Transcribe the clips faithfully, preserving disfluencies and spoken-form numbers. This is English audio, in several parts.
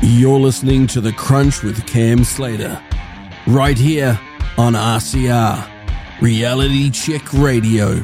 You're listening to The Crunch with Cam Slater, right here on R C R, Reality Check Radio.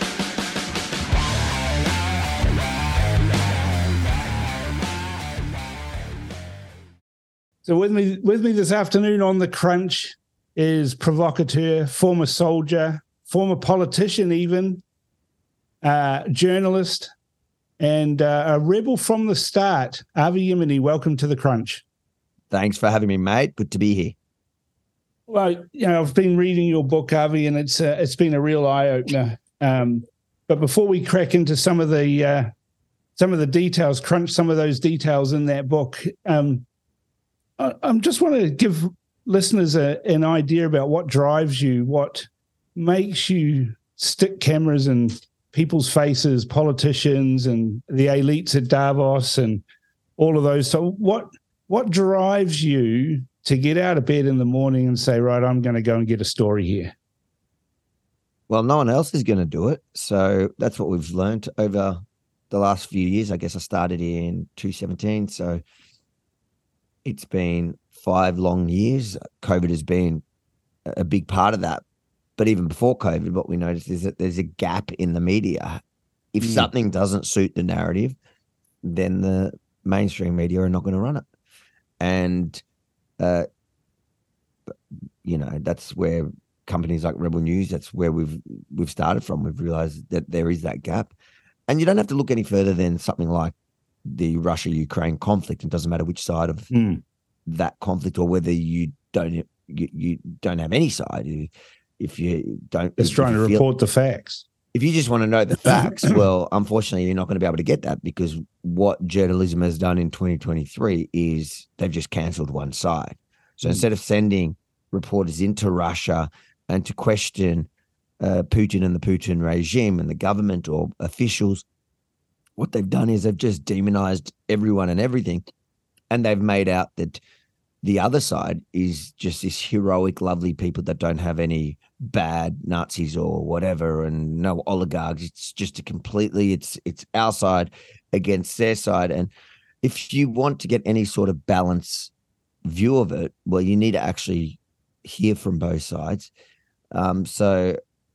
So with me, with me this afternoon on The Crunch is provocateur, former soldier, former politician even, uh, journalist, and uh, a rebel from the start. Avi Yemini, welcome to The Crunch. Thanks for having me, mate. Good to be here. Well, you know, I've been reading your book, Avi, and it's uh, it's been a real eye-opener. Um, but before we crack into some of the uh, some of the details, crunch some of those details in that book, um, I, I just want to give listeners a, an idea about what drives you, what makes you stick cameras in people's faces, politicians and the elites at Davos and all of those. So what what drives you to get out of bed in the morning and say, right, I'm going to go and get a story here? Well, no one else is going to do it. So that's what we've learned over the last few years. I guess I started in twenty seventeen. So it's been five long years. COVID has been a big part of that. But even before COVID, what we noticed is that there's a gap in the media. If mm. something doesn't suit the narrative, then the mainstream media are not going to run it. And, uh, you know, that's where companies like Rebel News, that's where we've we've started from. We've realized that there is that gap. And you don't have to look any further than something like the Russia-Ukraine conflict. It doesn't matter which side of mm. that conflict or whether you don't you, you don't have any side. You, If you don't, it's trying to feel, report the facts. If you just want to know the facts, well, unfortunately, you're not going to be able to get that, because what journalism has done in twenty twenty-three is they've just cancelled one side. So mm. instead of sending reporters into Russia and to question uh, Putin and the Putin regime and the government or officials, what they've done is they've just demonized everyone and everything, and they've made out that the other side is just this heroic, lovely people that don't have any bad Nazis or whatever, and no oligarchs. It's just a completely, it's it's our side against their side. And if you want to get any sort of balance view of it, well, you need to actually hear from both sides. Um, so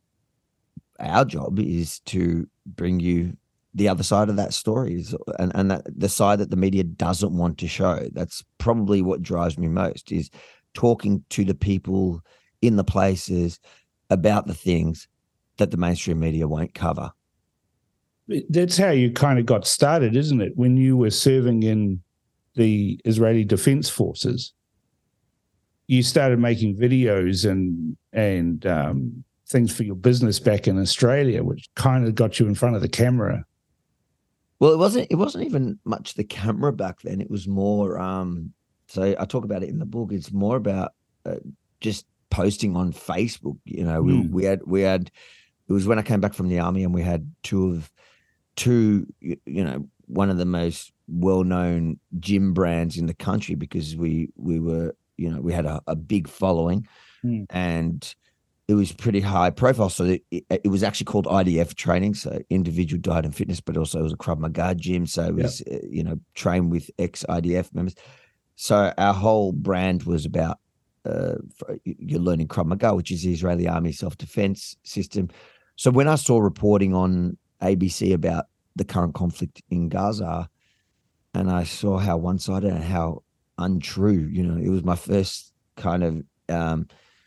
our job is to bring you the other side of that story, and, and that the side that the media doesn't want to show. That's probably what drives me most, is talking to the people in the places about the things that the mainstream media won't cover. That's how you kind of got started, isn't it? When you were serving in the Israeli Defense Forces, you started making videos and, and um, things for your business back in Australia, which kind of got you in front of the camera. Well, it wasn't. It wasn't even much the camera back then. It was more. Um, so I talk about it in the book. It's more about uh, just posting on Facebook. You know, we, mm. we had we had. It was when I came back from the army, and we had two of two. You know, one of the most well-known gym brands in the country, because we we were. You know, we had a, a big following, mm. and it was pretty high profile. So it, it, it was actually called I D F training, so individual diet and fitness, but also it was a Krav Maga gym. So it was, yep. uh, you know, trained with ex-I D F members. So our whole brand was about, uh, for, you're learning Krav Maga, which is the Israeli Army self-defense system. So when I saw reporting on A B C about the current conflict in Gaza, and I saw how one-sided and how untrue, you know, it was my first kind of, um,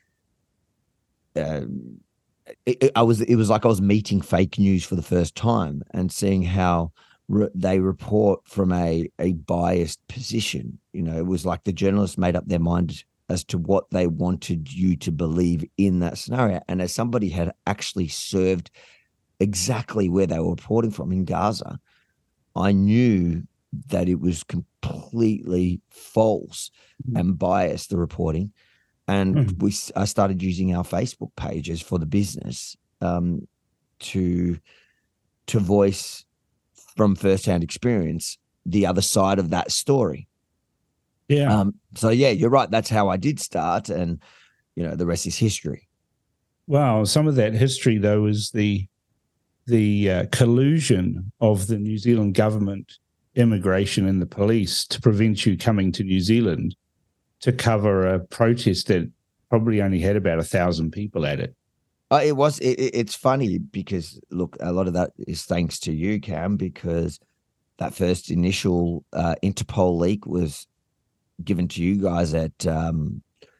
Uh, it, it, I was. It was like I was meeting fake news for the first time and seeing how re- they report from a a biased position. You know, it was like the journalists made up their mind as to what they wanted you to believe in that scenario. And as somebody had actually served exactly where they were reporting from in Gaza, I knew that it was completely false mm-hmm. and biased, the reporting. And mm. we, I started using our Facebook pages for the business um, to to voice from firsthand experience the other side of that story. Yeah. Um, so yeah, you're right. That's how I did start, and you know, the rest is history. Wow. Some of that history, though, is the the uh, collusion of the New Zealand government immigration and the police to prevent you coming to New Zealand to cover a protest that probably only had about a thousand people at it. Uh, it was. It, it's funny because look, a lot of that is thanks to you, Cam, because that first initial uh, Interpol leak was given to you guys at um,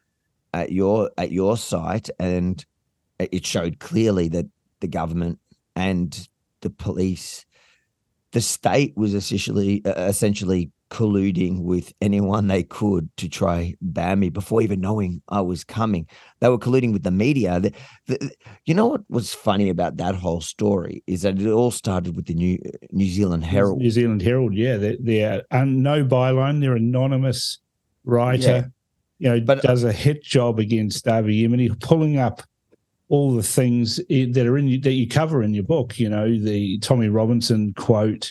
at your at your site, and it showed clearly that the government and the police, the state, was essentially uh, essentially colluding with anyone they could to try ban me before even knowing I was coming. They were colluding with the media. The, the, you know what was funny about that whole story is that it all started with the New New Zealand Herald. New Zealand Herald, yeah, they're, they're um, no byline. They're anonymous writer. Yeah. You know, but, does a hit job against Avi Yemeni, pulling up all the things that are in that you cover in your book. You know, the Tommy Robinson quote.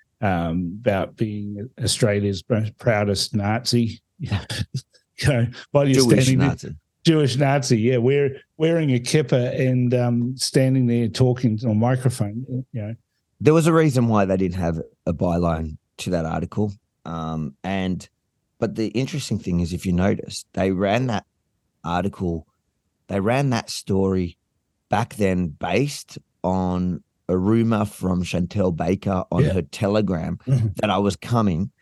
Um, about being Australia's proudest Nazi, you know, while you're Jewish standing Nazi. there, Jewish Nazi, yeah, wear, wearing a kippah and um, standing there talking on a microphone. You know, there was a reason why they didn't have a byline to that article, um, and but the interesting thing is, if you notice, they ran that article, they ran that story back then based on a rumor from Chantel Baker on yeah. her Telegram mm-hmm. that I was coming,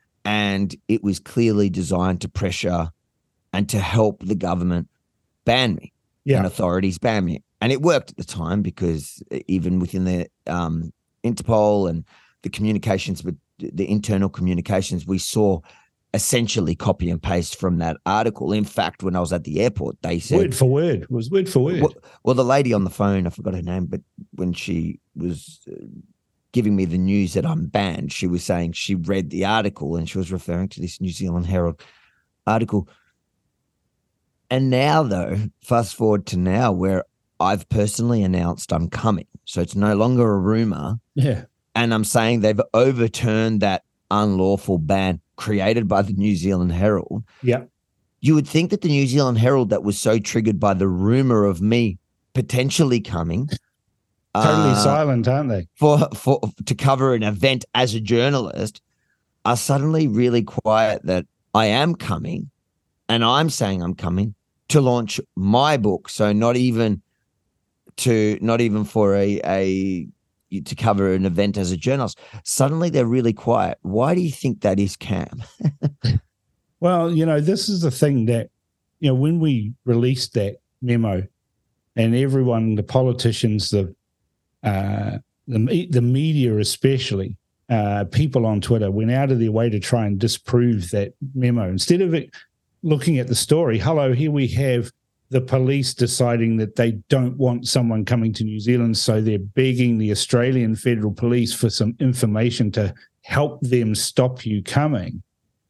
and it was clearly designed to pressure and to help the government ban me yeah. and authorities ban me. And it worked at the time because even within the um, Interpol and the communications, but the internal communications, we saw essentially copy and paste from that article. In fact, when I was at the airport, they said word for word it was word for word. Well, well, the lady on the phone, I forgot her name, but when she was uh, giving me the news that I'm banned, she was saying she read the article and she was referring to this New Zealand Herald article. And now, though, fast forward to now, where I've personally announced I'm coming, so it's no longer a rumor. Yeah, and I'm saying they've overturned that unlawful ban created by the New Zealand Herald. Yeah. You would think that the New Zealand Herald, that was so triggered by the rumor of me potentially coming, totally uh, silent, aren't they? For for to cover an event as a journalist, are suddenly really quiet that I am coming, and I'm saying I'm coming to launch my book. So not even to not even for a a to cover an event as a journalist. Suddenly they're really quiet. Why do you think that is, Cam? Well, you know, this is the thing that, you know, when we released that memo and everyone, the politicians, the uh, the, the media especially, uh, people on Twitter went out of their way to try and disprove that memo. Instead of it, looking at the story, hello, here we have the police deciding that they don't want someone coming to New Zealand, so they're begging the Australian Federal Police for some information to help them stop you coming.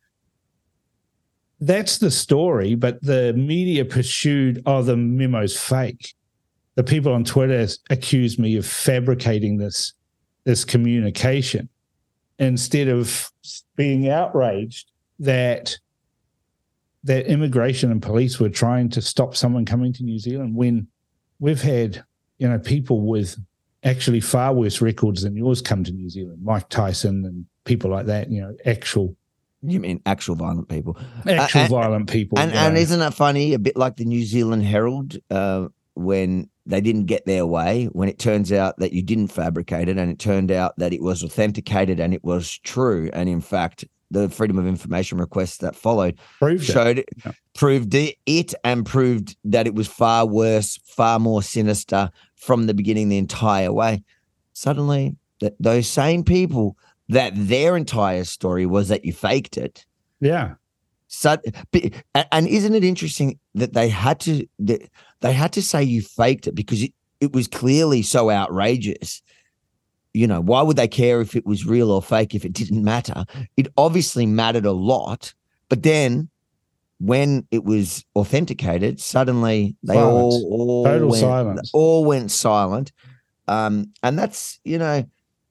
That's the story, but the media pursued, oh, the memo's fake. The people on Twitter accused me of fabricating this, this communication instead of being outraged that that immigration and police were trying to stop someone coming to New Zealand when we've had, you know, people with actually far worse records than yours come to New Zealand, Mike Tyson and people like that, you know, actual. You mean actual violent people? Actual uh, and, violent people. And, and isn't that funny? A bit like the New Zealand Herald, uh, when they didn't get their way, when it turns out that you didn't fabricate it and it turned out that it was authenticated and it was true. And in fact, the Freedom of Information requests that followed proved showed it. Yeah. proved it and proved that it was far worse, far more sinister from the beginning, the entire way. Suddenly, that those same people that their entire story was that you faked it. Yeah. So, and isn't it interesting that they had to that they had to say you faked it because it, it was clearly so outrageous. You know, why would they care if it was real or fake if it didn't matter? It obviously mattered a lot. But then when it was authenticated, suddenly they Silence. all, all Total went, silence. all went silent. Um, and that's, you know,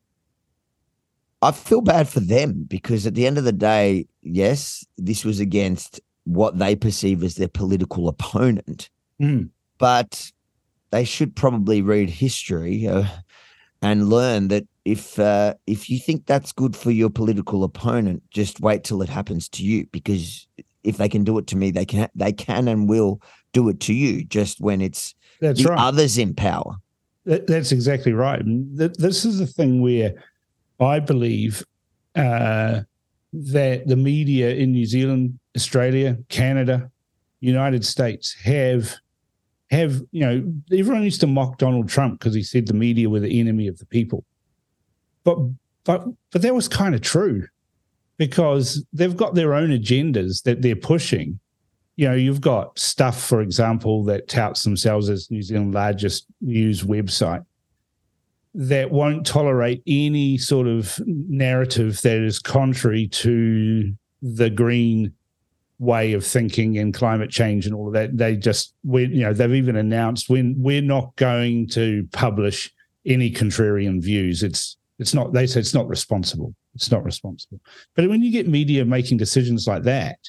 I feel bad for them because at the end of the day, yes, this was against what they perceive as their political opponent. Mm. But they should probably read history uh, and learn that if uh, if you think that's good for your political opponent, just wait till it happens to you, because if they can do it to me, they can they can and will do it to you. Just when it's That's the right. others in power. That, that's exactly right. And th- this is the thing where I believe uh, that the media in New Zealand, Australia, Canada, United States have have you know, everyone used to mock Donald Trump because he said the media were the enemy of the people, but but but that was kind of true, because they've got their own agendas that they're pushing. You know, you've got Stuff, for example, that touts themselves as New Zealand's largest news website, that won't tolerate any sort of narrative that is contrary to the green way of thinking and climate change and all of that. They just, we, you know, they've even announced when we're not going to publish any contrarian views. It's it's not. They say it's not responsible. It's not responsible. But when you get media making decisions like that,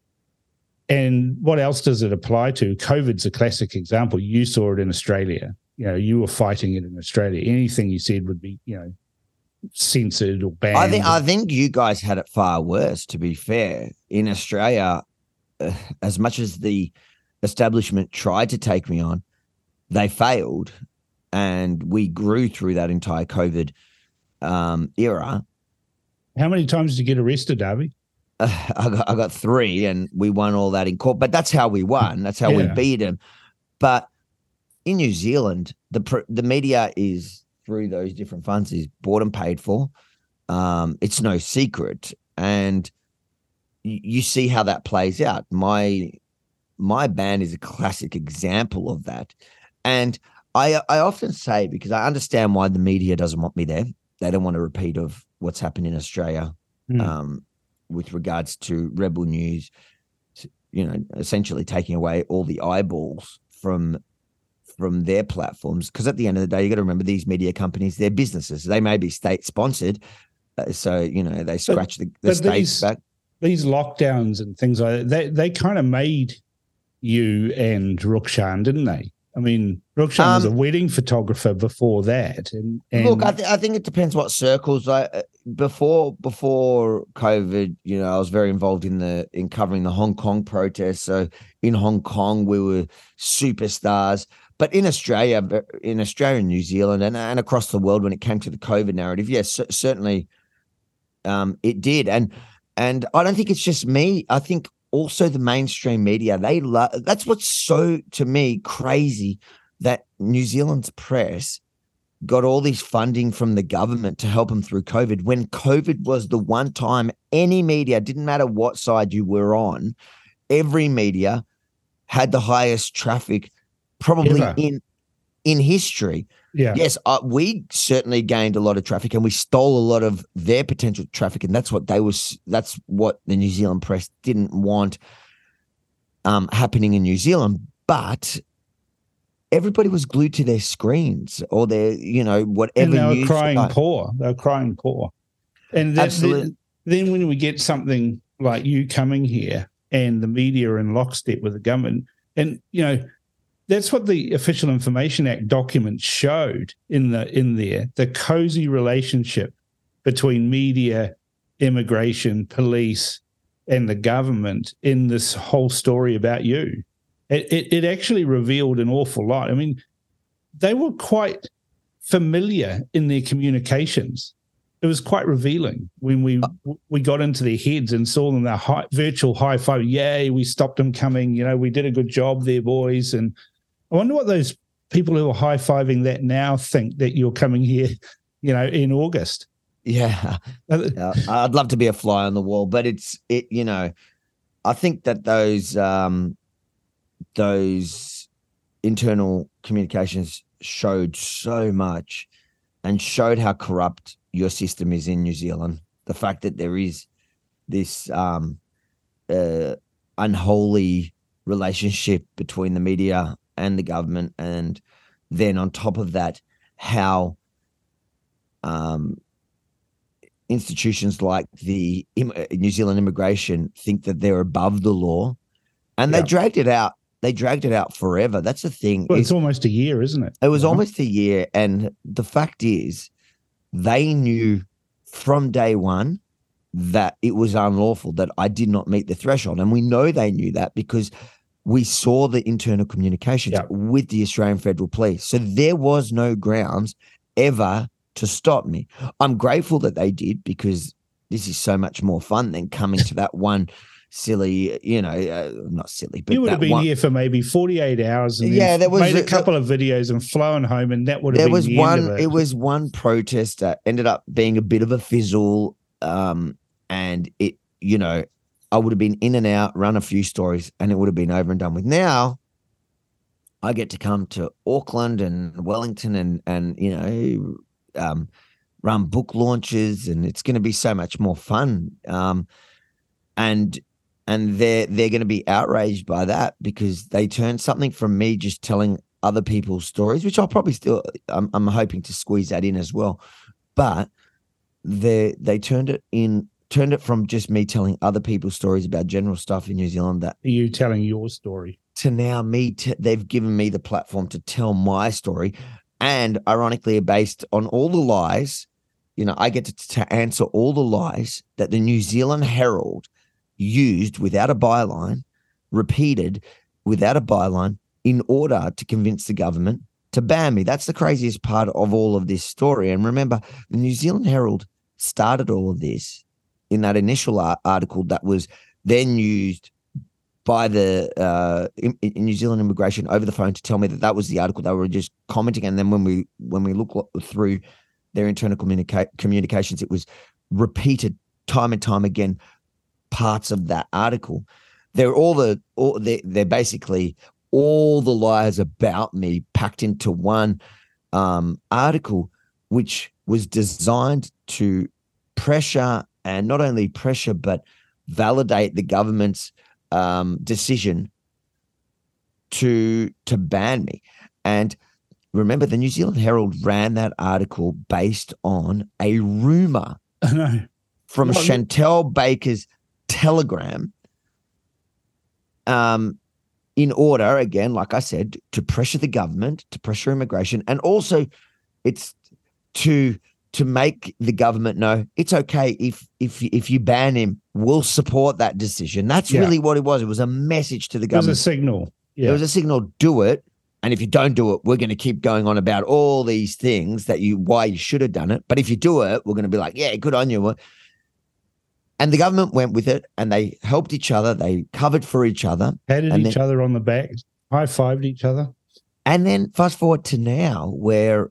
and what else does it apply to? COVID's a classic example. You saw it in Australia. You know, you were fighting it in Australia. Anything you said would be, you know, censored or banned. I think I think you guys had it far worse, to be fair. In Australia, uh, as much as the establishment tried to take me on, they failed, and we grew through that entire COVID um, era. How many times did you get arrested, Darby? Uh, I, got, I got three, and we won all that in court. But that's how we won. That's how Yeah. we beat them. But in New Zealand, the pr- the media is, through those different funds, is bought and paid for. Um, it's no secret, and y- you see how that plays out. My my band is a classic example of that, and I I often say, because I understand why the media doesn't want me there. They don't want a repeat of what's happened in Australia. Mm. Um, with regards to Rebel News, you know, essentially taking away all the eyeballs from from their platforms. Because at the end of the day, you got to remember, these media companies, they're businesses. They may be state sponsored, uh, so you know they scratch but, the, the states back. These lockdowns and things like that, they they kind of made you and Rukshan, didn't they? I mean, Rukshan um, was a wedding photographer before that. And, and look, I, th- I think it depends what circles. I before before COVID, you know, I was very involved in the in covering the Hong Kong protests. So in Hong Kong, we were superstars. But in Australia, in Australia and New Zealand, and, and across the world, when it came to the COVID narrative, yes, certainly um, it did. And and I don't think it's just me. I think also the mainstream media, they love. That's what's so, to me, crazy, that New Zealand's press got all this funding from the government to help them through COVID, when COVID was the one time any media, didn't matter what side you were on, every media had the highest traffic probably Ever. in in history. Yeah. Yes, uh, we certainly gained a lot of traffic, and we stole a lot of their potential traffic, and that's what they was. That's what the New Zealand press didn't want um, happening in New Zealand. But everybody was glued to their screens or their, you know, whatever. And they were news crying like. poor. They were crying poor. And that, Absolutely. Then, then when we get something like you coming here and the media are in lockstep with the government, and you know. That's what the Official Information Act documents showed in the in there, the cozy relationship between media, immigration, police, and the government in this whole story about you. It, it, it actually revealed an awful lot. I mean, they were quite familiar in their communications. It was quite revealing when we we got into their heads and saw them, their high, virtual high five. Yay, we stopped them coming. You know, we did a good job there, boys. And I wonder what those people who are high-fiving that now think that you're coming here, you know, in August. Yeah. uh, I'd love to be a fly on the wall, but it's, it, you know, I think that those, um, those internal communications showed so much and showed how corrupt your system is in New Zealand. The fact that there is this um, uh, unholy relationship between the media and the government, and then on top of that, how um, institutions like the Im- New Zealand immigration think that they're above the law, and yeah. they dragged it out. They dragged it out forever. That's the thing. Well, it's, it's almost a year, isn't it? It was uh-huh. almost a year, and the fact is, they knew from day one that it was unlawful, that I did not meet the threshold. And we know they knew that because we saw the internal communications yeah. with the Australian Federal Police. So there was no grounds ever to stop me. I'm grateful that they did, because this is so much more fun than coming to that one silly, you know, uh, not silly, but you would have been one, here for maybe forty-eight hours and yeah, there was made a a, couple of videos and flown home, and that would have there been was the one, end of it. It was one protest that ended up being a bit of a fizzle, um, and it, you know, I would have been in and out, run a few stories, and it would have been over and done with. Now I get to come to Auckland and Wellington and, and you know, um, run book launches, and it's going to be so much more fun. Um, and and they're they're going to be outraged by that, because they turned something from me just telling other people's stories, which I'll probably still I'm, I'm hoping to squeeze that in as well, but they they turned it in turned it from just me telling other people's stories about general stuff in New Zealand, that you telling your story, to now me t- they've given me the platform to tell my story. And ironically, based on all the lies, you know, I get to, to answer all the lies that the New Zealand Herald used without a byline, repeated without a byline, in order to convince the government to ban me. That's the craziest part of all of this story. And remember, the New Zealand Herald started all of this in that initial article that was then used by the uh, in, in New Zealand Immigration over the phone to tell me that that was the article they were just commenting. And then when we when we look through their internal communica- communications, it was repeated time and time again, parts of that article. They're all the all they're, they're basically all the lies about me packed into one um, article, which was designed to pressure, and not only pressure, but validate the government's um, decision to to ban me. And remember, the New Zealand Herald ran that article based on a rumor from No. Chantel Baker's telegram, um, in order, again, like I said, to pressure the government, to pressure immigration, and also it's to to make the government know it's okay if if if you ban him, we'll support that decision. That's Yeah. really what it was. It was a message to the It was government. a signal. Yeah. It was a signal, do it. And if you don't do it, we're going to keep going on about all these things that you, why you should have done it. But if you do it, we're going to be like, yeah, good on you. And the government went with it, and they helped each other. They covered for each other. Patted and each then, other on the back, high-fived each other. And then fast forward to now, where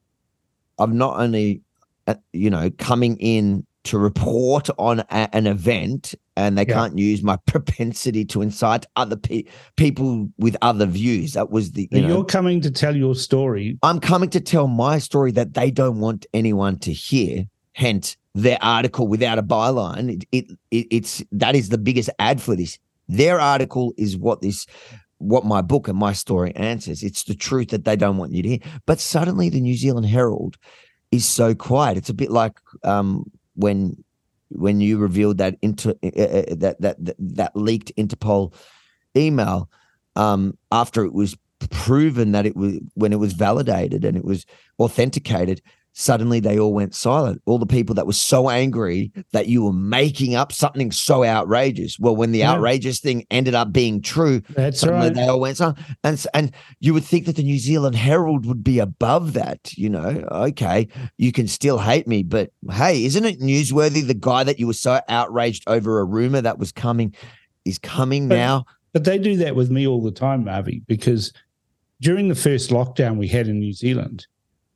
I'm not only, uh, you know, coming in to report on a, an event, and they Yeah. can't use my propensity to incite other pe- people with other views. That was the, you You're know, coming to tell your story. I'm coming to tell my story that they don't want anyone to hear. Hence, their article without a byline. It, it, it it's that is the biggest ad for this. Their article is what this, what my book and my story answers. It's the truth that they don't want you to hear. But suddenly, the New Zealand Herald is so quiet. It's a bit like um, when when you revealed that inter, uh, that, that that that leaked Interpol email um, after it was proven that it was, when it was validated and it was authenticated. Suddenly they all went silent. All the people that were so angry that you were making up something so outrageous. Well, when the Yeah. outrageous thing ended up being true, That's suddenly right. they all went silent. And, and you would think that the New Zealand Herald would be above that. You know, okay, you can still hate me, but hey, isn't it newsworthy? The guy that you were so outraged over a rumor that was coming is coming But- now. But they do that with me all the time, Marvy, because during the first lockdown we had in New Zealand,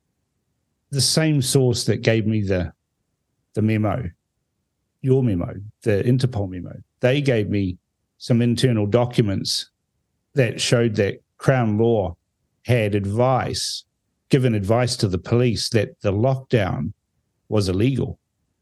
the same source that gave me the the memo, your memo, the Interpol memo, they gave me some internal documents that showed that Crown Law had advice, given advice to the police that the lockdown was illegal.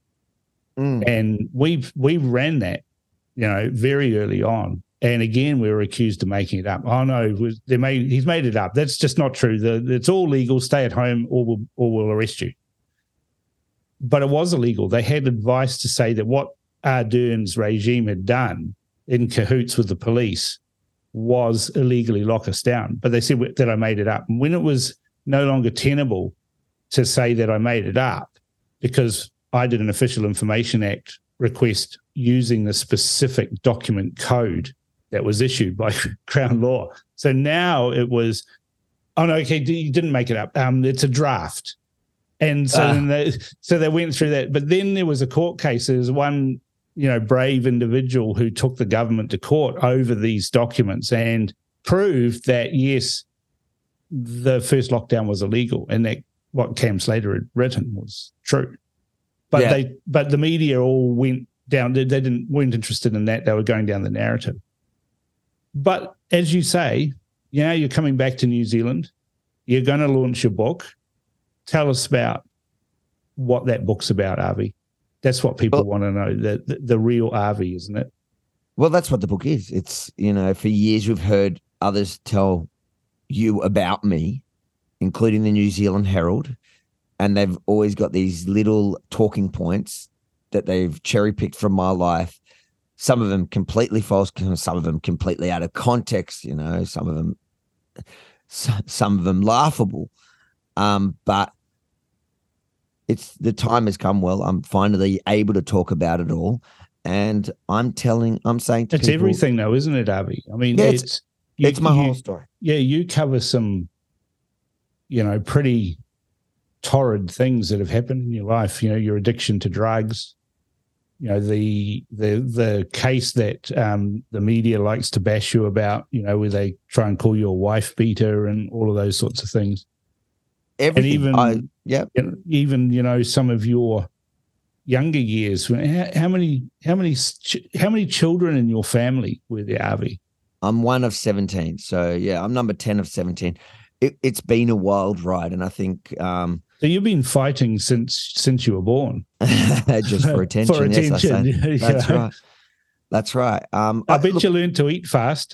Mm. And we we ran that, you know, very early on. And again, we were accused of making it up. Oh no, it was, they made he's made it up. That's just not true. The, it's all legal. Stay at home, or we'll or we'll arrest you. But it was illegal. They had advice to say that what Ardern's regime had done in cahoots with the police was illegally lock us down. But they said that I made it up. And when it was no longer tenable to say that I made it up, because I did an Official Information Act request using the specific document code that was issued by Crown Law. So now it was, oh no, okay, you didn't make it up. Um, it's a draft. And so, Ah. then they, so they went through that. But then there was a court case. There was one, you know, brave individual who took the government to court over these documents and proved that, yes, the first lockdown was illegal and that what Cam Slater had written was true. But Yeah. they, but the media all went down. They, they didn't weren't interested in that. They were going down the narrative. But as you say, you know, you're coming back to New Zealand. You're going to launch your book. Tell us about what that book's about, Avi. That's what people Well, want to know, the, the, the real Avi, isn't it? Well, that's what the book is. It's, you know, for years we've heard others tell you about me, including the New Zealand Herald, and they've always got these little talking points that they've cherry-picked from my life. Some of them completely false, some of them completely out of context, you know, some of them some of them laughable. Um, but it's the time has come. Well, I'm finally able to talk about it all. And I'm telling, I'm saying to It's people, everything, though, isn't it, Avi? I mean, Yeah, it's it's- you- it's my you- whole story. Yeah, you cover some, you know, pretty torrid things that have happened in your life. You know, your addiction to drugs. You know, the the the case that um, the media likes to bash you about. You know, where they try and call you a wife beater and all of those sorts of things. Everything. even- I, yeah. And even, you know, some of your younger years. How, how many how many ch- how many children in your family were there, Avi? I'm one of seventeen. So, yeah, I'm number ten of seventeen. It, it's been a wild ride. And I think um, So you've been fighting since since you were born. just for attention. For Yes, I say. attention, yeah. That's right. That's right. Um, I bet look, you learned to eat fast.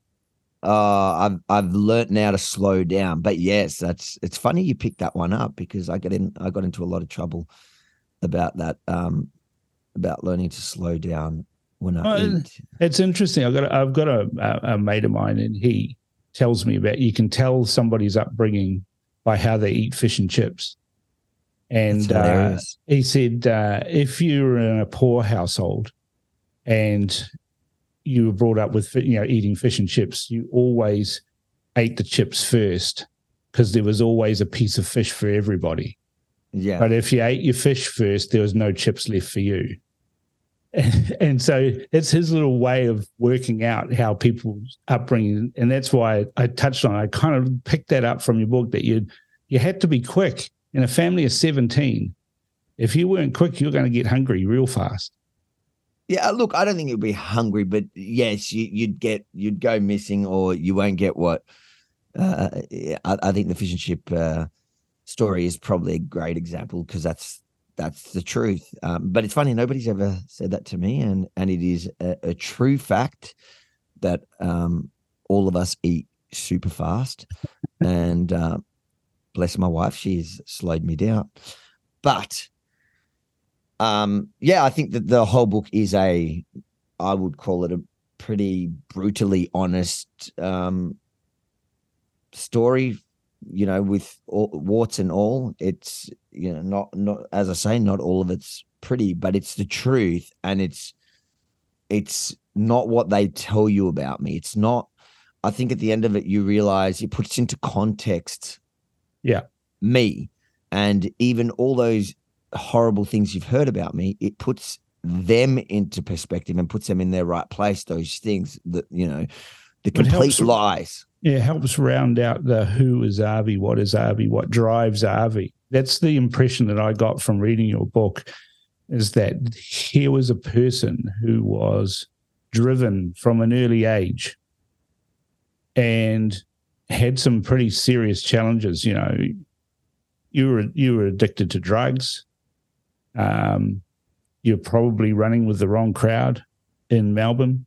Uh, I've I've learnt now to slow down. But yes, that's it's funny you picked that one up because I got in I got into a lot of trouble about that, um, about learning to slow down when I Oh, eat. It's interesting. I've got a, I've got a, a, a mate of mine, and he tells me about you can tell somebody's upbringing by how they eat fish and chips. And That's uh, hilarious. he said, uh, if you're in a poor household and you were brought up with, fi- you know, eating fish and chips, you always ate the chips first because there was always a piece of fish for everybody. Yeah. But if you ate your fish first, there was no chips left for you. And, and so it's his little way of working out how people's upbringing, and that's why I touched on it. I kind of picked that up from your book that you you had to be quick. In a family of seventeen, if you weren't quick, you're going to get hungry real fast. Yeah, look, I don't think you'd be hungry, but yes, you, you'd get you'd go missing, or you won't get what. Uh, I, I think the fish and chip uh, story is probably a great example because that's that's the truth. Um, but it's funny, nobody's ever said that to me, and and it is a, a true fact that um, all of us eat super fast, and uh, bless my wife, she's slowed me down, but. Um, yeah, I think that the whole book is a, I would call it a pretty brutally honest um, story, you know, with all, warts and all. It's, you know, not, not, as I say, not all of it's pretty, but it's the truth. And it's, it's not what they tell you about me. It's not, I think at the end of it, you realize it puts into context. Yeah. Me. And even all those horrible things you've heard about me, it puts them into perspective and puts them in their right place. Those things that, you know, the It complete helps- lies. Yeah, it helps round out the who is Avi, what is Avi, what drives Avi. That's the impression that I got from reading your book, is that here was a person who was driven from an early age and had some pretty serious challenges. You know, you were you were addicted to drugs. Um, you're probably running with the wrong crowd in Melbourne,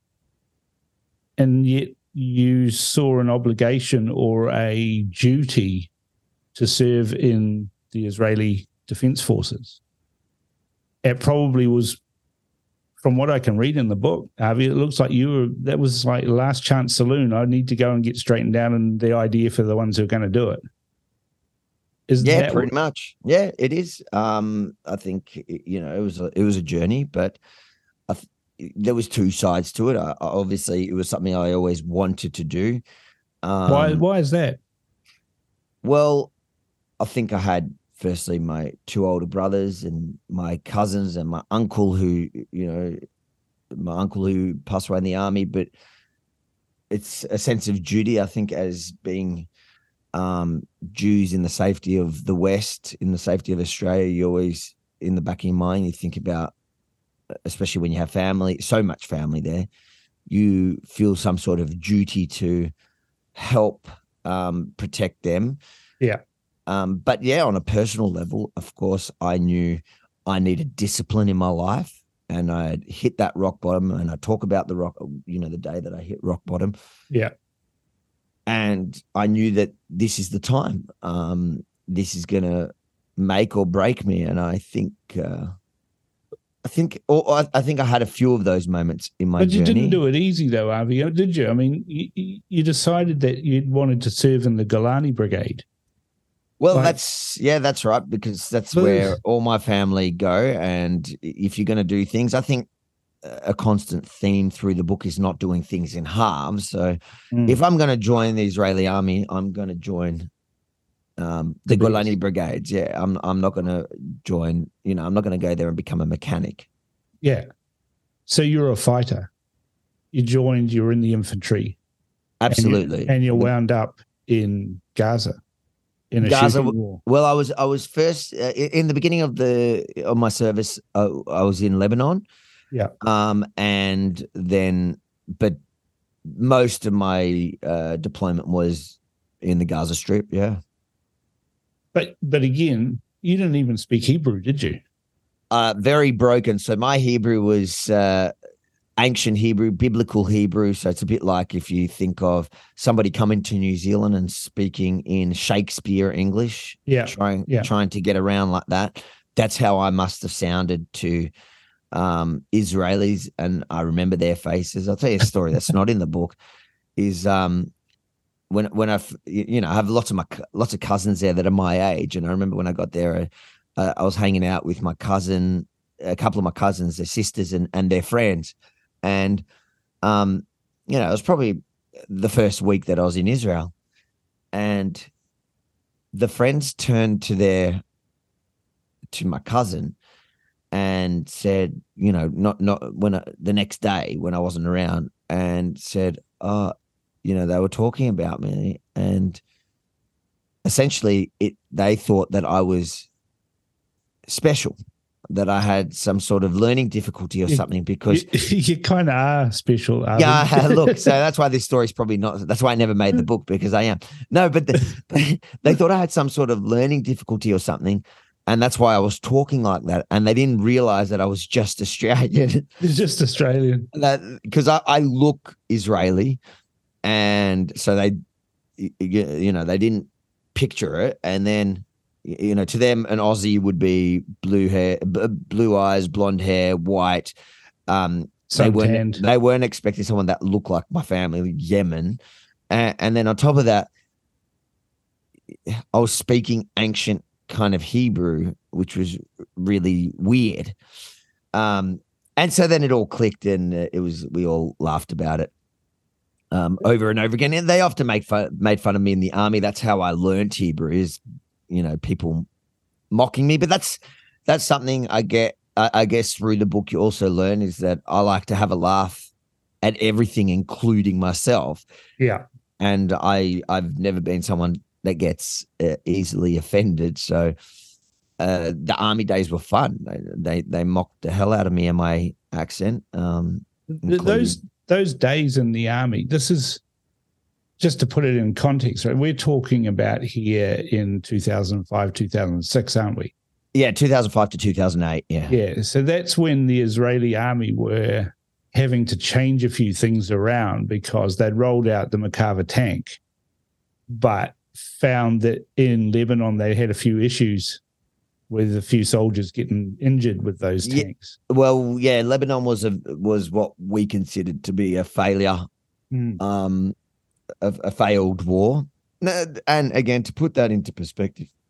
and yet you saw an obligation or a duty to serve in the Israeli Defense Forces. It probably was, from what I can read in the book, Avi, it looks like you were, that was like last chance saloon. I need to go and get straightened out, and the idea for the ones who are going to do it. Is Yeah, that pretty what, much. Yeah, it is. Um, I think you know it was a, it was a journey, but I th- there was two sides to it. I, I- obviously, it was something I always wanted to do. why? Um, Why is that? well, I think I had firstly my two older brothers and my cousins and my uncle who you know my uncle who passed away in the army, but it's a sense of duty. I think as being um, Jews in the safety of the West, in the safety of Australia, you always, in the back of your mind, you think about, especially when you have family, so much family there, you feel some sort of duty to help um, protect them. Yeah. Um, but yeah, on a personal level, of course, I knew I needed discipline in my life, and I had hit that rock bottom. And I talk about the rock, you know, the day that I hit rock bottom. Yeah. And I knew that this is the time. Um, this is going to make or break me. And I think, uh, I think, or I, I think I had a few of those moments in my But you journey. didn't do it easy, though, Avi, did you? I mean, you, you decided that you wanted to serve in the Golani Brigade. Well, Like, that's yeah, that's right, because that's Well, where all my family go. And if you're going to do things, I think a constant theme through the book is not doing things in halves. So mm, if I'm going to join the Israeli army, I'm going to join um, the, The Golani best. Brigades. Yeah, I'm I'm not going to join. You know, I'm not going to go there and become a mechanic. yeah. So you're a fighter. You joined, you're in the infantry. Absolutely, And, you, and you're wound up in Gaza in a Gaza. shooting war. Well, I was I was first uh, in the beginning of the of my service. Uh, I was in Lebanon. Yeah. Um, and then, but most of my uh, deployment was in the Gaza Strip. Yeah. But but again, you didn't even speak Hebrew, did you? Uh, very broken. So my Hebrew was uh, ancient Hebrew, biblical Hebrew. So it's a bit like if you think of somebody coming to New Zealand and speaking in Shakespeare English, Yeah. trying Yeah. trying to get around like that. That's how I must have sounded to um, Israelis, and I remember their faces. I'll tell you a story that's not in the book. Is um, when when I you know I have lots of my lots of cousins there that are my age, and I remember when I got there, uh, I was hanging out with my cousin, a couple of my cousins, their sisters, and and their friends, and um, you know it was probably the first week that I was in Israel, and the friends turned to their to my cousin and said, you know, not not when I, the next day when I wasn't around, and said, oh, you know, they were talking about me, and essentially it they thought that I was special, that I had some sort of learning difficulty or You- something, because You, you kind of are special. Avi. yeah, look, so that's why this story's probably not, that's why I never made the book, because I am. No, but the, they thought I had some sort of learning difficulty or something. And that's why I was talking like that. And they didn't realize that I was just Australian. It's just Australian. That because I, I look Israeli. And so they, you know, they didn't picture it. And then, you know, to them, an Aussie would be blue hair, b- blue eyes, blonde hair, white. Um, they weren't, Suntanned. they weren't expecting someone that looked like my family, Yemen. And, and then on top of that, I was speaking ancient kind of Hebrew, which was really weird. Um, and so then it all clicked, and it was, we all laughed about it um, over and over again. And they often made fun, made fun of me in the army. That's how I learned Hebrew, is, you know, people mocking me. But that's, that's something I get, I, I guess through the book you also learn, is that I like to have a laugh at everything, including myself. Yeah. And I, I've never been someone that gets uh, easily offended. So uh, the army days were fun. They, they they mocked the hell out of me and my accent. Um, Th- including- Those those days in the army, this is just to put it in context, right? We're talking about here in two thousand five, two thousand six, aren't we? yeah, two thousand five to two thousand eight. Yeah. Yeah. So that's when the Israeli army were having to change a few things around because they'd rolled out the Merkava tank, but found that in Lebanon they had a few issues with a few soldiers getting injured with those Yeah. tanks. Well, yeah, Lebanon was a was what we considered to be a failure, Mm. um, a, a failed war. And again, to put that into perspective,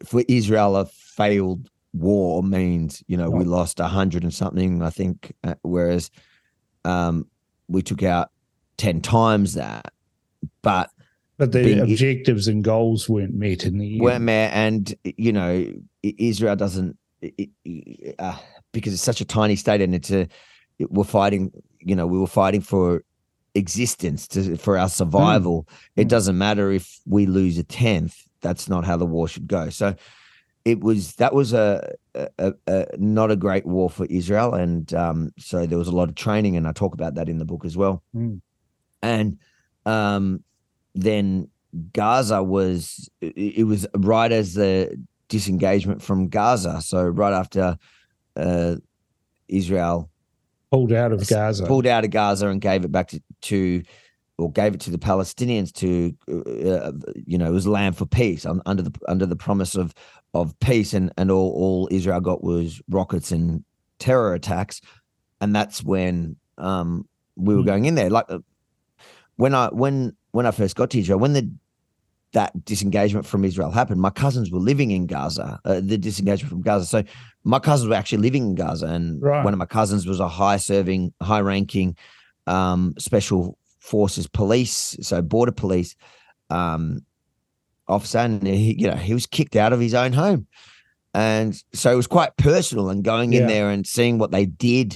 for Israel, a failed war means, you know, we Right. lost a hundred and something, I think, uh, whereas um, we took out ten times that. But But the being- objectives and goals weren't met in the end. Where, and you know, I- Israel doesn't it, it, uh, because it's such a tiny state, and it's a it, we're fighting. You know, we were fighting for existence to for our survival. It Mm. doesn't matter if we lose a tenth. That's not how the war should go. So it was that was a, a, a, a not a great war for Israel, and um, so there was a lot of training, and I talk about that in the book as well. Mm. And um, then Gaza was it, it was right as the disengagement from Gaza. So right after uh, Israel Pulled out of Gaza. pulled out of Gaza and gave it back to, to or gave it to the Palestinians to, uh, you know, it was land for peace um, under the under the promise of of peace, and and all all Israel got was rockets and terror attacks, and that's when um, we were Mm. going in there. Like uh, when I when when I first got to Israel, when the that disengagement from Israel happened, my cousins were living in Gaza, uh, the disengagement from Gaza. So my cousins were actually living in Gaza, and Right. one of my cousins was a high-serving, high-ranking um, special forces police, so border police um, officer, and he, you know, he was kicked out of his own home, and so it was quite personal. And going in Yeah. there and seeing what they did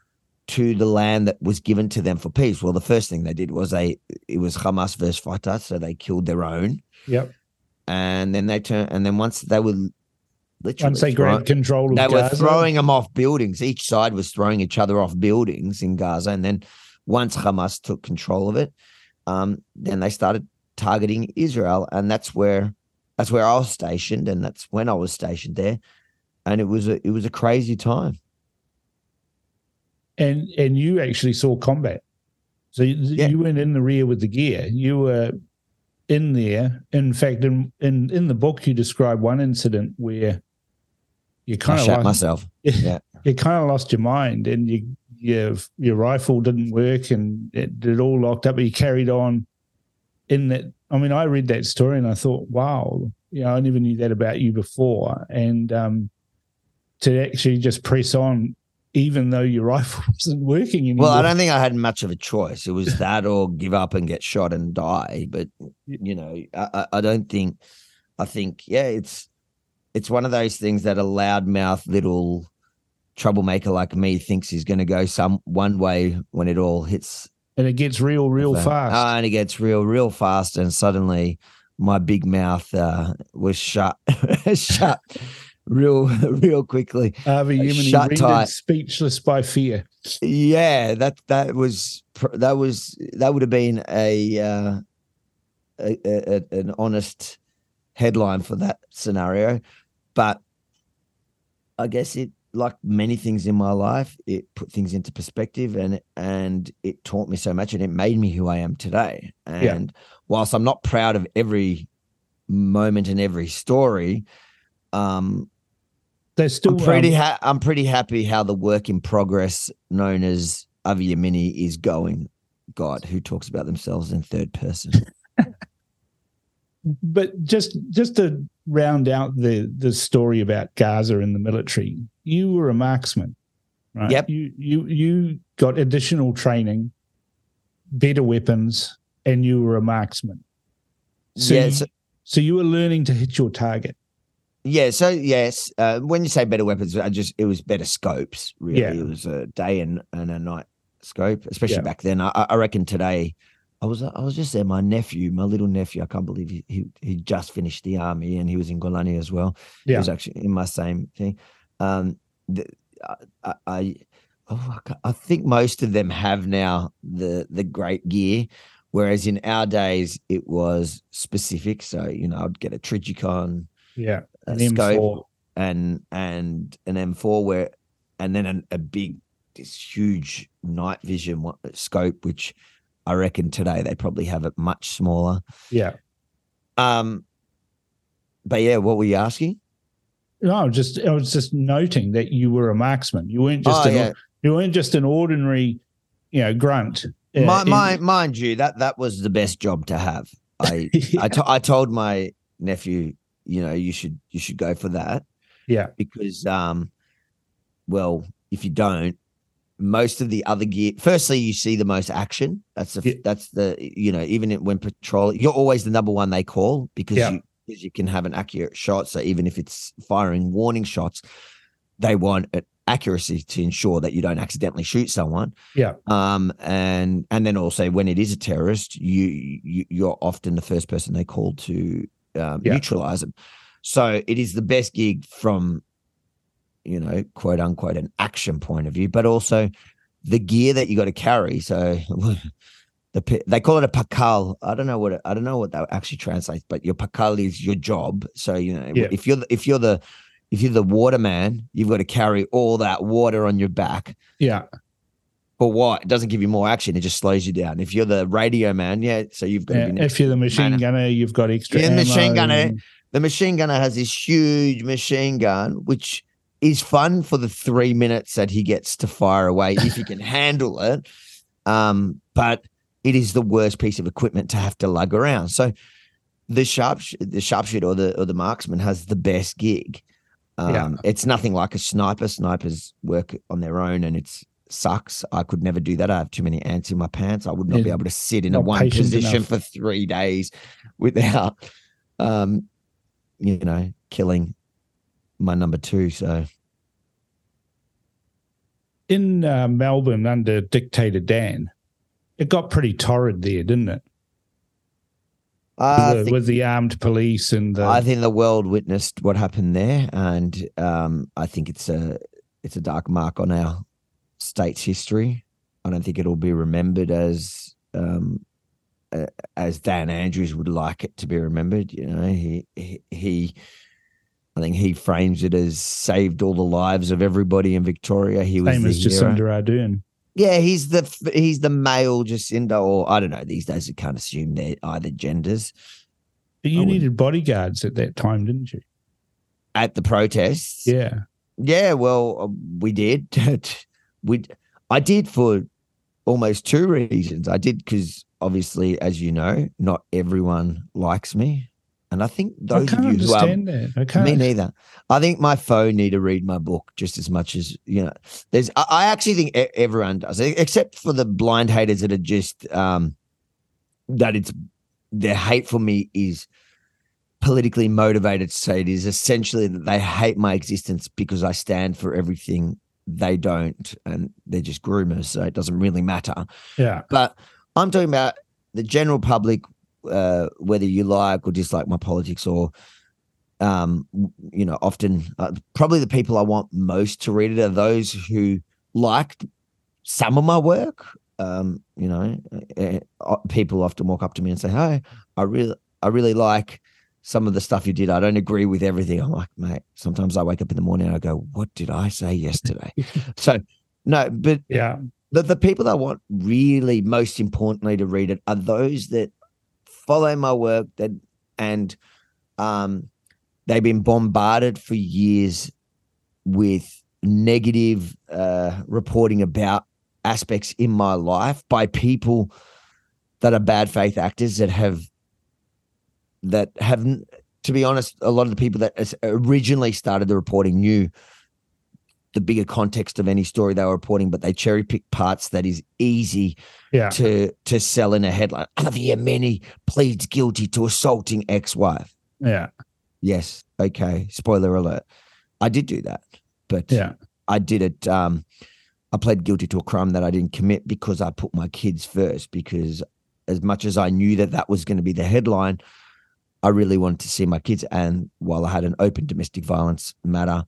to the land that was given to them for peace. Well, the first thing they did was they it was Hamas versus Fatah, so they killed their own. Yep. And then they turned, and then once they were literally Once they throw- grabbed control of they Gaza. were throwing them off buildings. Each side was throwing each other off buildings in Gaza. And then once Hamas took control of it, um, then they started targeting Israel, and that's where that's where I was stationed, and that's when I was stationed there. And it was a it was a crazy time. and and you actually saw combat. So you, Yeah. you weren't in the rear with the gear. You were in there. In fact, in in, in the book, you describe one incident where you I kind of shot lost, myself. Yeah. you kind of lost your mind, and you your your rifle didn't work, and it, it all locked up. But you carried on. In that, I mean, I read that story and I thought, wow, you know, I never knew that about you before, and um, to actually just press on. Even though your rifle wasn't working anymore. Well, I don't think I had much of a choice. It was that or give up and get shot and die. But you know, I, I- I don't think. I think yeah, it's it's one of those things that a loudmouth little troublemaker like me thinks he's going to go some one way when it all hits. And it gets real, real the- fast. Ah, and it gets real, real fast, and suddenly my big mouth uh, was shut, shut, real, real quickly. Harvey Yemeni shut rendered tight. speechless by fear. Yeah, that that was pr- that was that would have been a, uh, a, a a- an honest headline for that scenario, but I guess it, like many things in my life, it put things into perspective, and and it taught me so much, and it made me who I am today. And whilst I'm not proud of every moment and every story, um, They're still I'm pretty um, ha- I'm pretty happy how the work in progress known as Avi Yemeni is going. God, who talks about themselves in third person? but just just to round out the the story about Gaza and the military, you were a marksman, right? Yep. You you you got additional training, better weapons, and you were a marksman. So Yeah, you, so- so you were learning to hit your target. Yeah, so yes, uh, when you say better weapons, I just it was better scopes. Really, Yeah. it was a day and, and a night scope, especially Yeah. back then. I, I reckon today, I was I was just there. My nephew, my little nephew, I can't believe he he, he just finished the army, and he was in Golani as well. He Yeah. was actually in my same thing. Um, the, I, I oh, I, ca- I think most of them have now the the great gear. Whereas in our days, it was specific. So, you know, I'd get a Trigicon, Yeah. a An M scope, four. and and an M four, where and then an, a big, this huge night vision one- scope, which I reckon today they probably have it much smaller. Yeah. Um, but yeah, what were you asking? No, just I was just noting that you were a marksman. You weren't just Oh, an, yeah. you weren't just an ordinary, you know, grunt. Uh, My, in- my, mind you, that that was the best job to have. I I, to, I told my nephew you know, you should you should go for that. Yeah. Because, um, well, if you don't, most of the other gear, firstly, you see the most action. That's the, Yeah. that's the, you know, even when patrol, you're always the number one they call because Yeah. you, because you can have an accurate shot. So even if it's firing warning shots, they want it accuracy to ensure that you don't accidentally shoot someone. Yeah. Um, and, and then also when it is a terrorist, you, you you're often the first person they call to um, Yeah. neutralize them. So it is the best gig from, you know, quote unquote, an action point of view, but also the gear that you got to carry. So the they call it a pakal. I don't know what it, I don't know what that actually translates, but your pakal is your job. So you know, Yeah. if you're the, if you're the if you're the waterman, you've got to carry all that water on your back. Yeah. For what? It doesn't give you more action. It just slows you down. If you're the radio man, yeah, so you've got Yeah. to be. If you're the machine man. gunner, you've got extra. You're the machine gunner. and- The machine gunner has this huge machine gun, which is fun for the three minutes that he gets to fire away if he can handle it. Um, but it is the worst piece of equipment to have to lug around. So the sharp, the sharpshooter or the or the marksman has the best gig. Um, Yeah. It's nothing like a sniper. Snipers work on their own, and it's sucks. I could never do that. I have too many ants in my pants. I would not Yeah. be able to sit in a Not one patient position enough. for three days without, um, you know, killing my number two. So In uh, Melbourne under Dictator Dan, it got pretty torrid there, didn't it? I with, the, think, with the armed police and the I think the world witnessed what happened there, and um, I think it's a it's a dark mark on our state's history. I don't think it'll be remembered as um, uh, as Dan Andrews would like it to be remembered. You know, he, he he I think he frames it as saved all the lives of everybody in Victoria. He was same the as hero. Jacinda Ardern. Yeah, he's the he's the male Jacinda, or I don't know. These days, you can't assume they're either genders. But you I wouldn't- needed bodyguards at that time, didn't you? At the protests, Yeah. yeah. Well, uh, we did. we, I did for almost two reasons. I did because obviously, as you know, not everyone likes me, and I think I those can't of you who are understand that. I can't. me neither. I think my foe need to read my book just as much as, you know, there's, I, I actually think e- everyone does, except for the blind haters that are just, um, that it's, their hate for me is politically motivated. So it is essentially that they hate my existence because I stand for everything they don't, and they're just groomers. So it doesn't really matter. Yeah. But I'm talking about the general public, uh, whether you like or dislike my politics, or, um, you know, often uh, probably the people I want most to read it are those who liked some of my work. Um, you know, uh, uh, people often walk up to me and say, "Hey, I really, I really like some of the stuff you did. I don't agree with everything." I'm like, mate, sometimes I wake up in the morning and I go, "What did I say yesterday?" So, no, but Yeah. the, the people I want really most importantly to read it are those that follow my work, that and um, they've been bombarded for years with negative uh, reporting about aspects in my life by people that are bad faith actors that have that have, to be honest, a lot of the people that originally started the reporting knew the bigger context of any story they were reporting, but they cherry pick parts that is easy Yeah. to to sell in a headline. Javier Meni pleads guilty to assaulting ex-wife. Yeah. Yes, okay. Spoiler alert. I did do that, but Yeah. I did it. Um, I pled guilty to a crime that I didn't commit because I put my kids first. Because as much as I knew that that was going to be the headline, I really wanted to see my kids. And while I had an open domestic violence matter,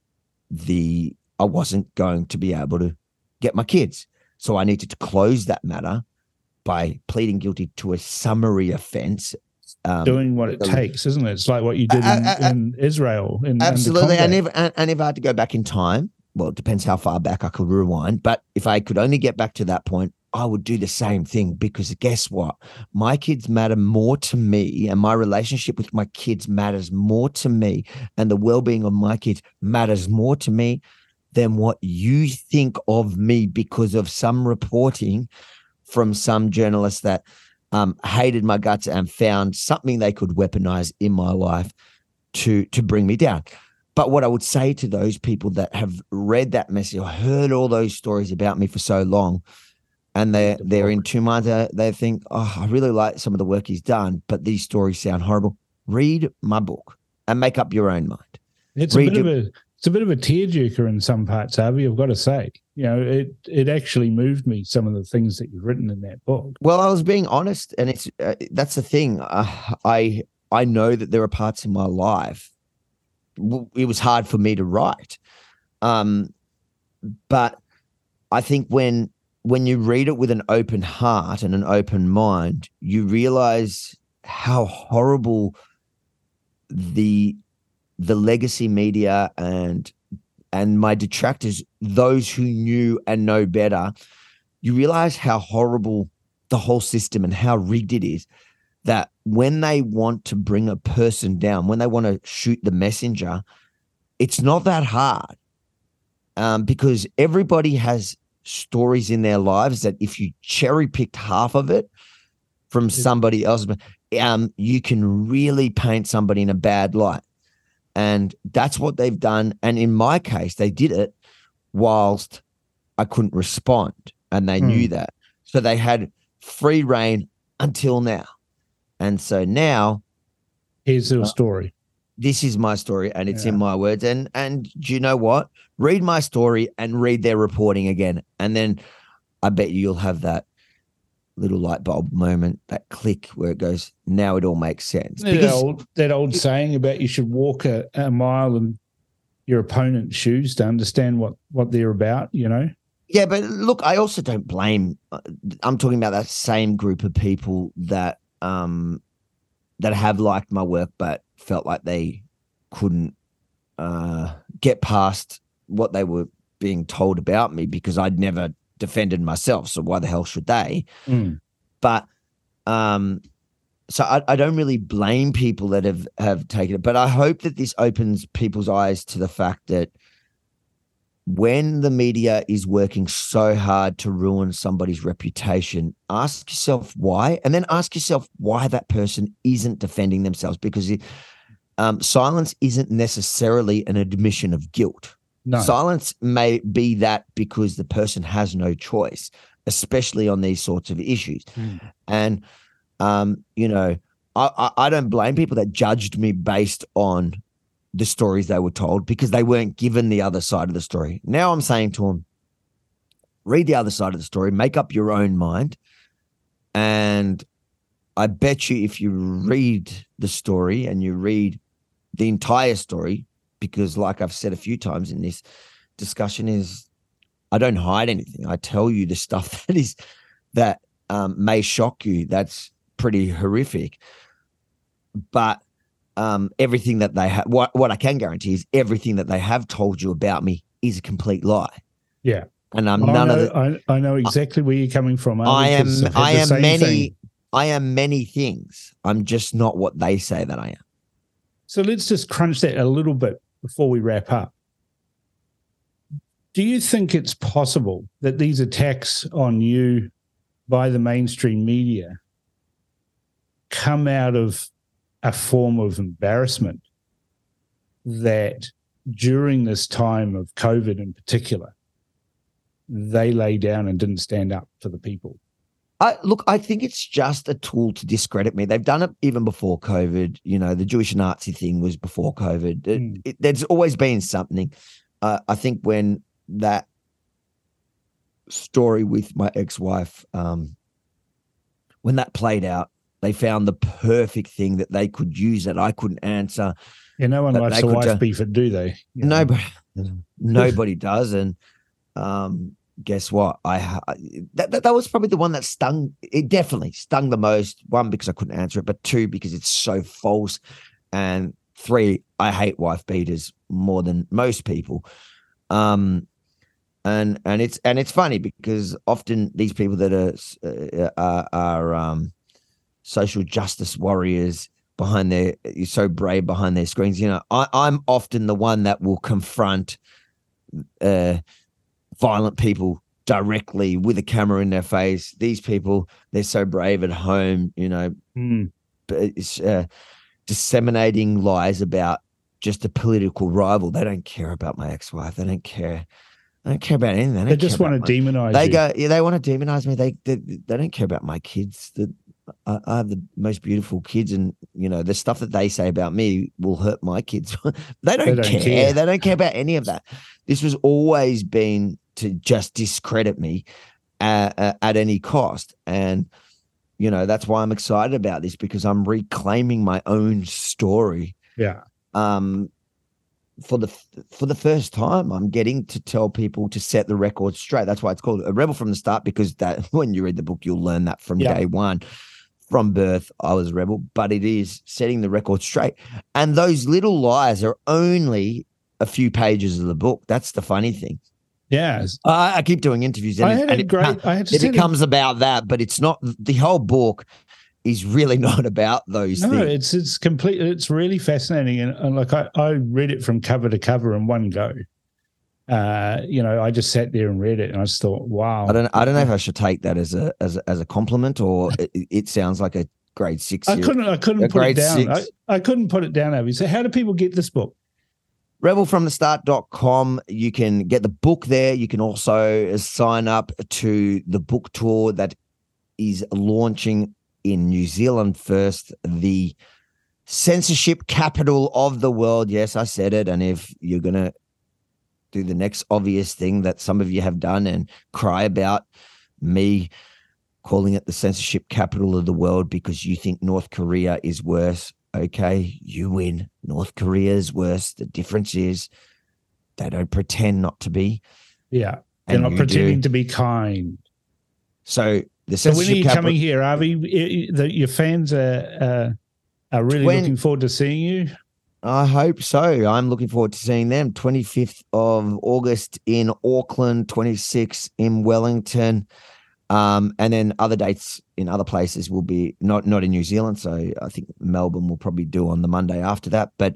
the I wasn't going to be able to get my kids. So I needed to close that matter by pleading guilty to a summary offense. Um, Doing what it the- takes, isn't it? It's like what you did in, Uh, uh, uh, in Israel. In, under Absolutely. And combat. if, and, and if I had to go back in time, well, it depends how far back I could rewind. But if I could only get back to that point, I would do the same thing, because guess what? My kids matter more to me, and my relationship with my kids matters more to me, and the well-being of my kids matters more to me than what you think of me because of some reporting from some journalists that um, hated my guts and found something they could weaponize in my life. to to bring me down. But what I would say to those people that have read that message or heard all those stories about me for so long, and they're, they're in two minds, they think, oh, I really like some of the work he's done, but these stories sound horrible. Read my book and make up your own mind. It's Read a bit your, of a it's a bit of a tearjerker in some parts, Harvey, I've got to say. You know, it it actually moved me, some of the things that you've written in that book. Well, I was being honest, and it's uh, that's the thing. Uh, I I know that there are parts in my life it was hard for me to write, um, but I think when when you read it with an open heart and an open mind, you realize how horrible the the legacy media and and my detractors, those who knew and know better, you realize how horrible the whole system and how rigged it is, that when they want to bring a person down, when they want to shoot the messenger, it's not that hard, um, because everybody has stories in their lives that if you cherry picked half of it from somebody else, um, you can really paint somebody in a bad light. And that's what they've done. And in my case, they did it whilst I couldn't respond, and they mm. knew that. So they had free reign until now. And so now, here's your uh, story. This is my story, and it's yeah. in my words. And and do you know what? Read my story and read their reporting again, and then I bet you you'll have that little light bulb moment, that click where it goes, now it all makes sense. That old, that old saying about you should walk a, a mile in your opponent's shoes to understand what what they're about, you know? Yeah, but look, I also don't blame. I'm talking about that same group of people that um that have liked my work but felt like they couldn't uh get past what they were being told about me because I'd never defended myself, so why the hell should they? Mm. But um so I, I don't really blame people that have have taken it, but I hope that this opens people's eyes to the fact that when the media is working so hard to ruin somebody's reputation, ask yourself why, and then ask yourself why that person isn't defending themselves, because it, um, silence isn't necessarily an admission of guilt. No. Silence may be that because the person has no choice, especially on these sorts of issues. Mm. And, um, you know, I, I, I don't blame people that judged me based on the stories they were told because they weren't given the other side of the story. Now I'm saying to them, read the other side of the story, make up your own mind. And I bet you if you read the story and you read the entire story, because like I've said a few times in this discussion is I don't hide anything. I tell you the stuff that is that um, may shock you. That's pretty horrific. But um, everything that they have, what, what I can guarantee is everything that they have told you about me is a complete lie. Yeah. And I'm I none know, of the, I, I know exactly where you're coming from. I am, I am many, thing. I am many things. I'm just not what they say that I am. So let's just crunch that a little bit before we wrap up. Do you think it's possible that these attacks on you by the mainstream media come out of a form of embarrassment that during this time of COVID in particular, they lay down and didn't stand up for the people? I, look, I think it's just a tool to discredit me. They've done it even before COVID. You know, the Jewish Nazi thing was before COVID. It, mm. it, there's always been something. Uh, I think when that story with my ex-wife, um, when that played out, they found the perfect thing that they could use that I couldn't answer. Yeah, no one likes a wife uh, beef it, do they? You know? Nobody, nobody does. And um, guess what? I that, that that was probably the one that stung. It definitely stung the most. One, because I couldn't answer it, but two, because it's so false. And three, I hate wife beaters more than most people. Um, and and it's and it's funny because often these people that are uh, are, are um. social justice warriors behind their, you're so brave behind their screens. You know, I, I'm often the one that will confront uh, violent people directly with a camera in their face. These people, they're so brave at home, you know, mm. but it's, uh, disseminating lies about just a political rival. They don't care about my ex-wife. They don't care. They don't care about anything. They, they just want to demonize They you. go, yeah, they want to demonize me. They, they they don't care about my kids. The, I, I have the most beautiful kids, and you know the stuff that they say about me will hurt my kids. they, don't They don't care. care. They don't care about any of that. This was always been to just discredit me at, at, at any cost, and you know that's why I'm excited about this, because I'm reclaiming my own story. Yeah. Um, for the for the first time, I'm getting to tell people to set the record straight. That's why it's called A Rebel from the Start, because that when you read the book, you'll learn that from Yeah. day one. From birth, I was a rebel, but it is setting the record straight. And those little lies are only a few pages of the book. That's the funny thing. Yeah. I, I keep doing interviews, and, I it, had and a it, great. become- I had to it say becomes about that, but it's not. The whole book is really not about those no, things. it's it's complete. It's really fascinating, and, and like I, I read it from cover to cover in one go. Uh, you know, I just sat there and read it, and I just thought, wow. I don't. I don't know if I should take that as a as a, as a compliment, or it, it sounds like a grade six. I couldn't. I couldn't a put it grade down. I, six. I couldn't put it down, Abby. So, how do people get this book? rebel from the start dot com. You can get the book there. You can also sign up to the book tour that is launching in New Zealand first, the censorship capital of the world. Yes, I said it. And if you're going to do the next obvious thing that some of you have done and cry about me calling it the censorship capital of the world because you think North Korea is worse, okay, you win. North Korea is worse. The difference is they don't pretend not to be. Yeah, they're and not you pretending do. to be kind. So the So when are censorship you capital. coming here, Avi? I- I- the- Your fans are uh, are really When- looking forward to seeing you. I hope so. I'm looking forward to seeing them. twenty-fifth of August in Auckland, twenty-sixth in Wellington. Um, and then other dates in other places will be not, not in New Zealand. So I think Melbourne will probably do on the Monday after that. But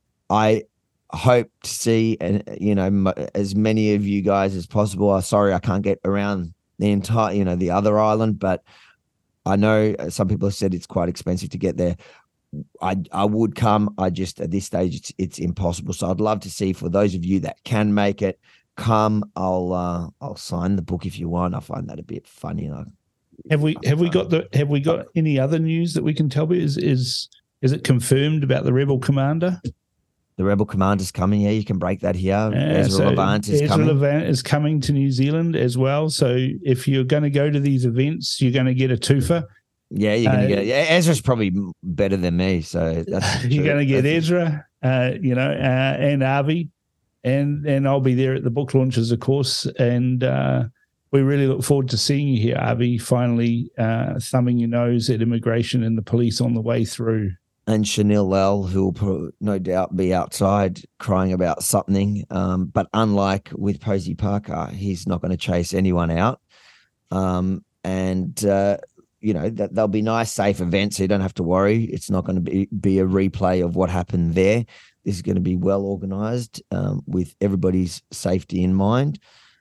I hope to see, and you know, m- as many of you guys as possible. I'm sorry, I can't get around the entire, you know, the other island, but I know some people have said it's quite expensive to get there. I I would come. I just at this stage it's it's impossible. So I'd love to see, for those of you that can make it, come. I'll uh, I'll sign the book if you want. I find that a bit funny. Like, Have we have we got the have we got any other news that we can tell you? Is is is it confirmed about the Rebel commander? the Rebel Commander's coming. Yeah, you can break that here. Yeah, Ezra so Levant is Ezra coming. Levant is coming to New Zealand as well. So if you're going to go to these events, you're going to get a twofer. Yeah, you're gonna Uh, get. Yeah, Ezra's probably better than me. So that's You're true. going to get That's- Ezra, uh, you know, uh, and Avi, and and I'll be there at the book launches, of course. And uh, we really look forward to seeing you here, Avi. Finally, uh, thumbing your nose at immigration and the police on the way through. and Chanel L, who will pro- no doubt be outside crying about something. Um, but unlike with Posey Parker, he's not going to chase anyone out. Um, and, uh, you know, that they'll be nice, safe events, so you don't have to worry. It's not going to be, be a replay of what happened there. This is going to be well organized um, with everybody's safety in mind.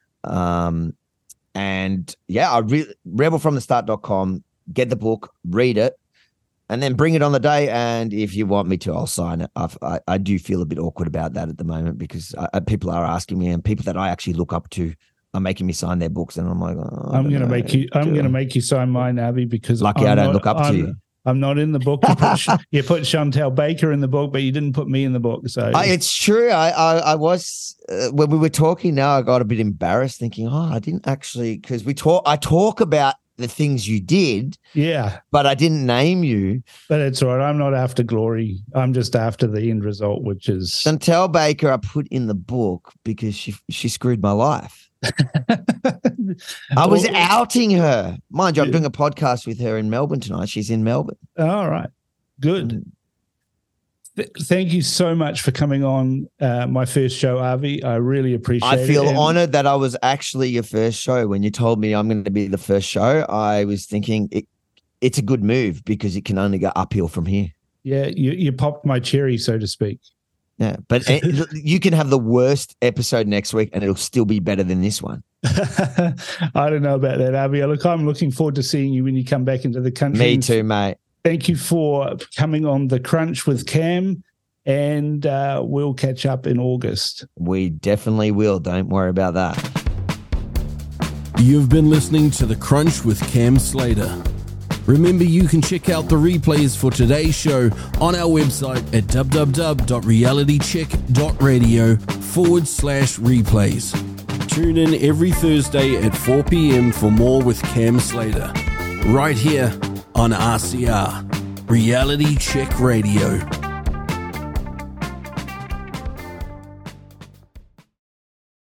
Um, and, yeah, I re- rebel from the start dot com, get the book, read it, and then bring it on the day. And if you want me to, I'll sign it. I've, I I do feel a bit awkward about that at the moment because I, people are asking me, and people that I actually look up to are making me sign their books. And I'm like, oh, I'm going to make you. I'm do going to I? make you sign mine, Avi, because Lucky I'm I don't not- look up to I'm, you. I'm not in the book. You put, Ch- you put Chantel Baker in the book, but you didn't put me in the book. So I, it's true. I I, I was uh, when we were talking. Now I got a bit embarrassed, thinking, oh, I didn't actually, because we talk. I talk about the things you did, yeah, but I didn't name you. but it's all right. I'm not after glory. I'm just after the end result, which is Chantel Baker, I put in the book because she she screwed my life. I was Well, outing her. Mind you, I'm doing a podcast with her in Melbourne tonight. She's in Melbourne. All right, good. Th- thank you so much for coming on uh, my first show, Avi. I really appreciate it. I feel And- honored that I was actually your first show. When you told me I'm going to be the first show, I was thinking it, it's a good move because it can only go uphill from here. Yeah, you you popped my cherry, so to speak. Yeah, but it, you can have the worst episode next week and it'll still be better than this one. I don't know about that, Avi. Look, I'm looking forward to seeing you when you come back into the country. Me and- too, mate. thank you for coming on The Crunch with Cam, and uh, we'll catch up in August. We definitely will. Don't worry about that. You've been listening to The Crunch with Cam Slater. Remember, you can check out the replays for today's show on our website at www.realitycheck.radio forward slash replays. Tune in every Thursday at four p.m. for more with Cam Slater, right here on R C R, Reality Check Radio.